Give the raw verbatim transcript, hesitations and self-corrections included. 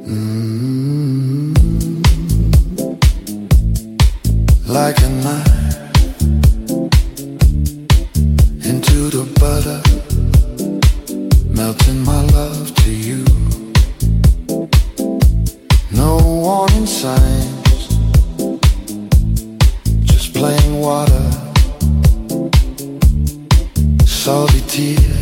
Mm-hmm. Like a knife into the butter, melting my love to you. No warning signs, just plain water, salty tears